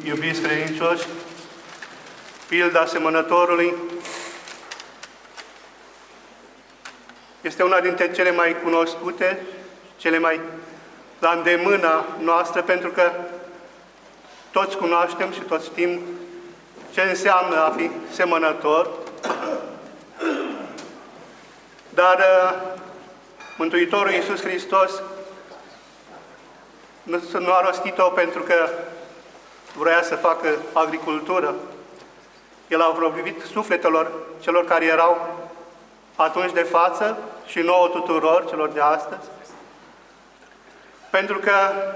Iubiți credincioși, pilda semănătorului este una dintre cele mai cunoscute, cele mai la îndemâna noastră, pentru că toți cunoaștem și toți știm ce înseamnă a fi semănător. Dar Mântuitorul Iisus Hristos nu a rostit-o pentru că vroia să facă agricultură. El a vorbit sufletelor celor care erau atunci de față și nouă tuturor, celor de astăzi. Pentru că,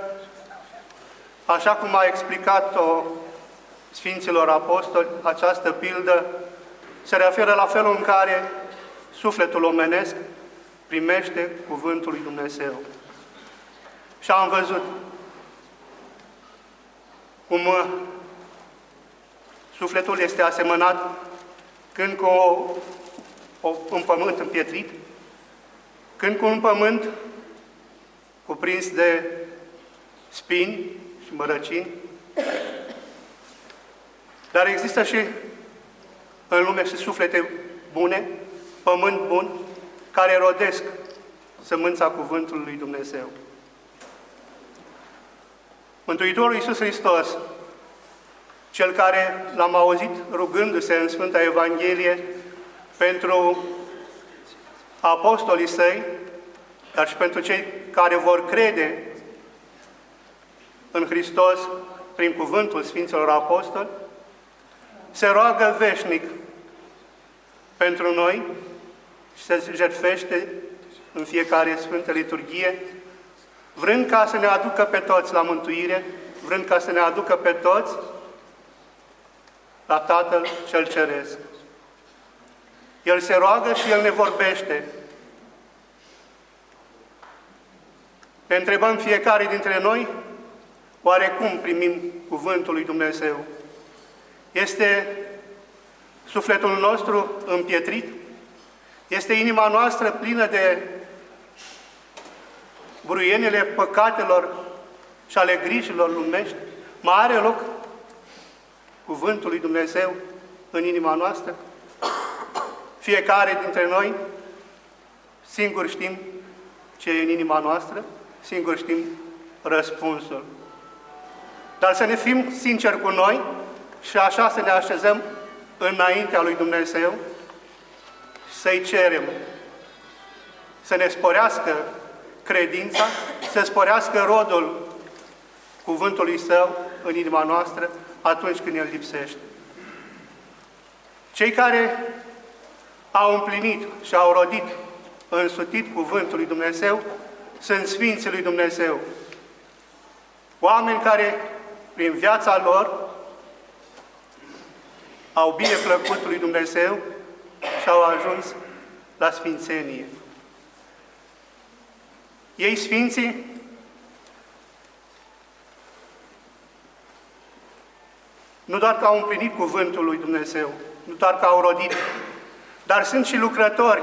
așa cum a explicat-o Sfinților Apostoli, această pildă se referă la felul în care sufletul omenesc primește Cuvântul lui Dumnezeu. Și am văzut cum sufletul este asemănat când cu un pământ împietrit, când cu un pământ cuprins de spini și mărăcini. Dar există și în lume și suflete bune, pământ bun, care rodesc sămânța Cuvântului lui Dumnezeu. Mântuitorul Iisus Hristos, Cel care l-am auzit rugându-se în Sfânta Evanghelie pentru apostolii Săi, dar și pentru cei care vor crede în Hristos prin cuvântul Sfinților Apostoli, se roagă veșnic pentru noi și se jertfește în fiecare Sfântă Liturghie, vrând ca să ne aducă pe toți la mântuire, vrând ca să ne aducă pe toți la Tatăl Cel Ceresc. El se roagă și El ne vorbește. Ne întrebăm fiecare dintre noi, oare cum primim Cuvântul lui Dumnezeu? Este sufletul nostru împietrit? Este inima noastră plină de buruienile păcatelor și ale grijilor lumești? Mai are loc Cuvântul lui Dumnezeu în inima noastră? Fiecare dintre noi singur știm ce e în inima noastră, singur știm răspunsul. Dar să ne fim sinceri cu noi și așa să ne așezăm înaintea lui Dumnezeu și să-i cerem să ne sporească credința, să sporească rodul cuvântului Său în inima noastră atunci când El lipsește. Cei care au împlinit și au rodit, însutit cuvântul lui Dumnezeu, sunt Sfinții lui Dumnezeu. Oameni care, prin viața lor, au bine plăcut lui Dumnezeu și au ajuns la sfințenie. Ei, Sfinții, nu doar că au împlinit cuvântul lui Dumnezeu, nu doar că au rodit, dar sunt și lucrători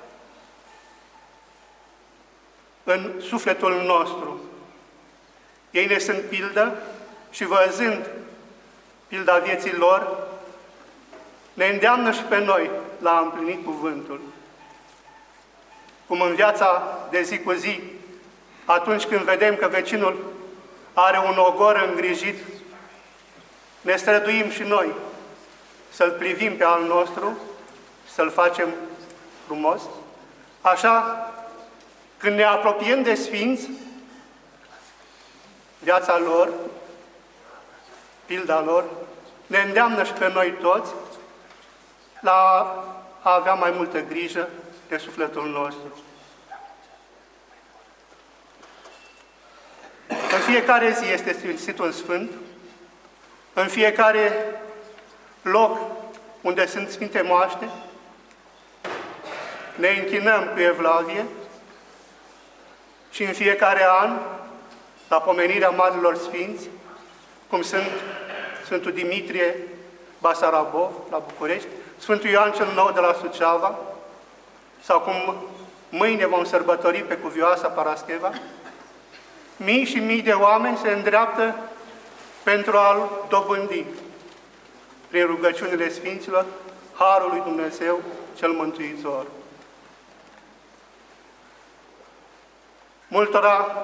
în sufletul nostru. Ei ne sunt pildă și văzând pilda vieții lor, ne îndeamnă și pe noi la a împlini cuvântul. Cum în viața de zi cu zi, atunci când vedem că vecinul are un ogor îngrijit, ne străduim și noi să-l privim pe al nostru, să-l facem frumos. Așa, când ne apropiem de Sfinți, viața lor, pilda lor, ne îndeamnă și pe noi toți la a avea mai multă grijă de sufletul nostru. În fiecare zi este sfințit un Sfânt, în fiecare loc unde sunt Sfinte Moaște, ne închinăm cu evlavie și în fiecare an, la pomenirea Marilor Sfinți, cum sunt Sfântul Dimitrie Basarabov, la București, Sfântul Ioan cel Nou de la Suceava, sau cum mâine vom sărbători pe Cuvioasa Parascheva, mii și mii de oameni se îndreaptă pentru a-L dobândi prin rugăciunile Sfinților Harul lui Dumnezeu cel Mântuitor. Multora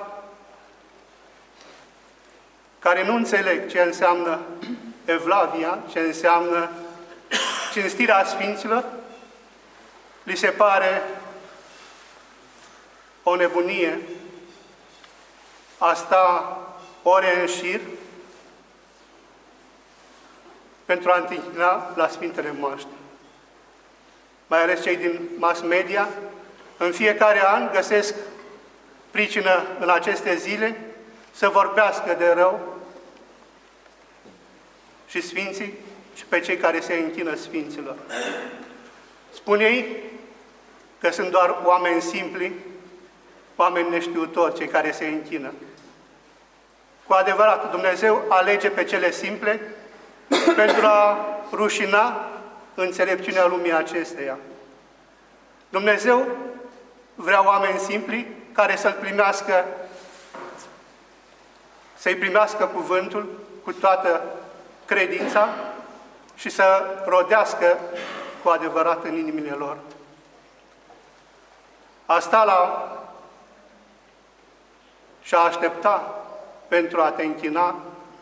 care nu înțeleg ce înseamnă Evlavia, ce înseamnă cinstirea Sfinților, li se pare o nebunie a sta ore în șir pentru a întichina la Sfintele Moaște. Mai ales cei din mass media, în fiecare an găsesc pricină în aceste zile să vorbească de rău și Sfinții și pe cei care se închină Sfinților. Spun ei că sunt doar oameni simpli, oameni neștiutori, cei care se închină. Cu adevărat, Dumnezeu alege pe cele simple pentru a rușina înțelepciunea lumii acesteia. Dumnezeu vrea oameni simpli care să-L primească, să-i primească cuvântul cu toată credința și să rodească cu adevărat în inimile lor. A sta la și a aștepta pentru a te închina.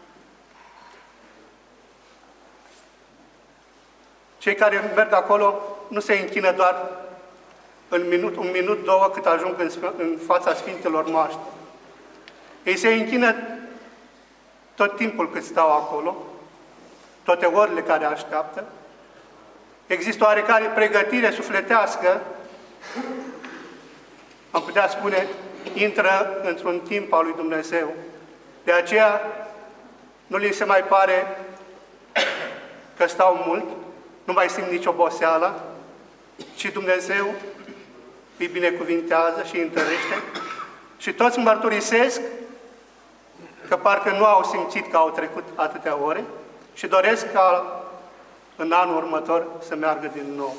Cei care merg acolo nu se închină doar în un minut, două, cât ajung în fața Sfintelor Moaște. Ei se închină tot timpul cât stau acolo, toate orele care așteaptă. Există oarecare pregătire sufletească, am putea spune, intră într-un timp al lui Dumnezeu. De aceea nu li se mai pare că stau mult, nu mai simt nici oboseală, ci Dumnezeu îi binecuvintează și îi întărește și toți mărturisesc că parcă nu au simțit că au trecut atâtea ore și doresc ca în anul următor să meargă din nou.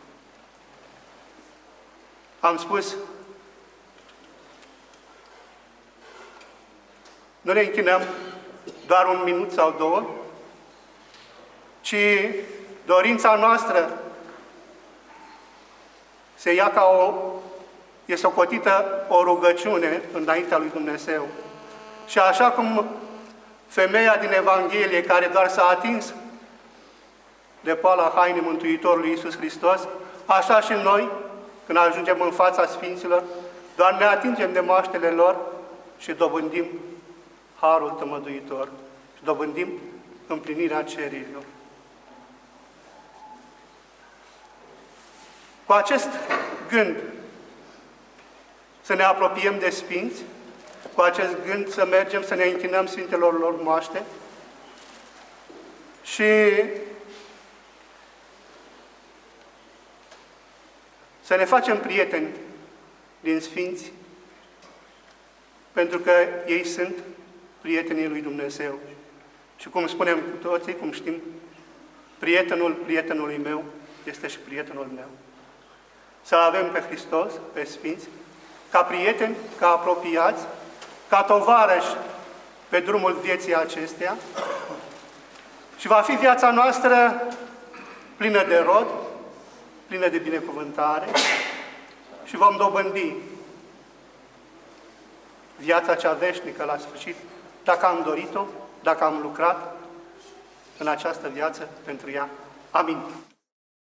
Am spus, nu ne închinăm doar un minut sau două, ci dorința noastră se ia ca e socotită o rugăciune înaintea lui Dumnezeu. Și așa cum femeia din Evanghelie, care doar s-a atins de poala hainei Mântuitorului Iisus Hristos, așa și noi, când ajungem în fața Sfinților, doar ne atingem de moaștele lor și dobândim Harul Tămăduitor și dobândim împlinirea cererilor. Cu acest gând să ne apropiem de Sfinți, cu acest gând să mergem să ne închinăm Sfintelor lor moaște și să ne facem prieteni din Sfinți, pentru că ei sunt prietenii lui Dumnezeu. Și cum spunem cu toții, cum știm, prietenul prietenului meu este și prietenul meu. Să avem pe Hristos, pe Sfinți, ca prieteni, ca apropiați, ca tovarăși pe drumul vieții acesteia și va fi viața noastră plină de rod, plină de binecuvântare și vom dobândi viața cea veșnică la sfârșit, dacă am dorit-o, dacă am lucrat în această viață pentru ea. Amin.